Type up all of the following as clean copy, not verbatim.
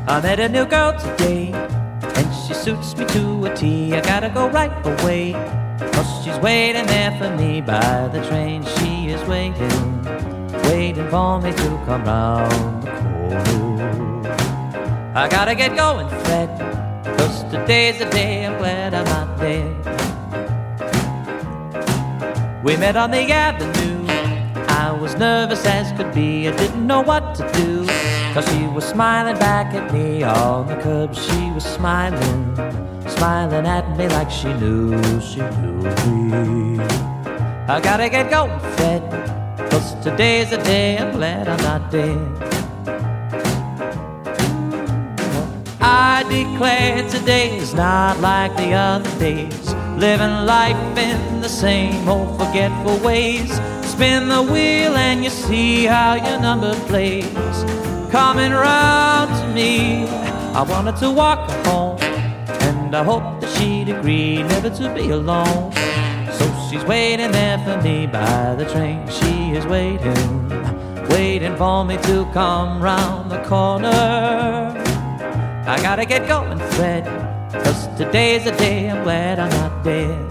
I met a new girl today, and she suits me to a T. I gotta go right away, 'cause she's waiting there for me by the train. She is waiting, waiting for me to come round the corner. I gotta get going, Fred, 'cause today's the day I'm glad I'm not dead. We met on the avenue. I was nervous as could be. I didn't know what to do, 'cause she was smiling back at me on the curb. She was smiling, smiling at me like she knew me. I gotta get going, Fred, 'cause today's the day I'm glad I'm not dead. I declare today's not like the other days, living life in the same old forgetful ways. Spin the wheel and you see how your number plays coming round to me. I wanted to walk her home, and I hope that she'd agree never to be alone. So she's waiting there for me by the train. She is waiting, waiting for me to come round the corner. I gotta get going, Fred, 'cause today's the day I'm glad I'm not dead.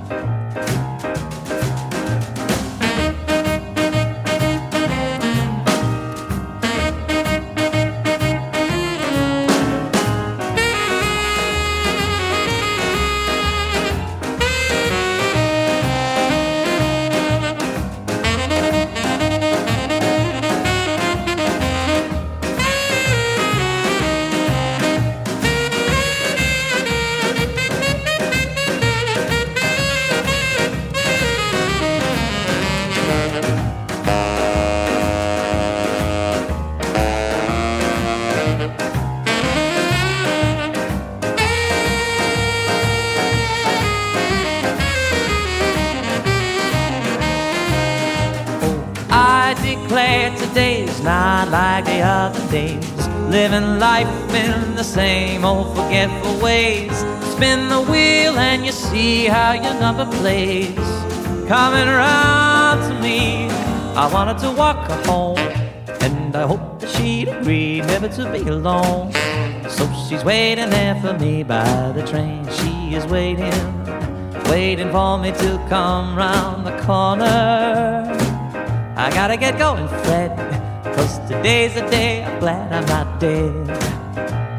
I declare today's not like the other days, living life in the same old forgetful ways. Spin the wheel and you see how your number plays coming around to me. I wanted to walk her home, and I hope that she'd agree never to be alone. So she's waiting there for me by the train. She is waiting, waiting for me to come round the corner. I gotta get going, Fred, 'cause today's the day I'm glad I'm not dead.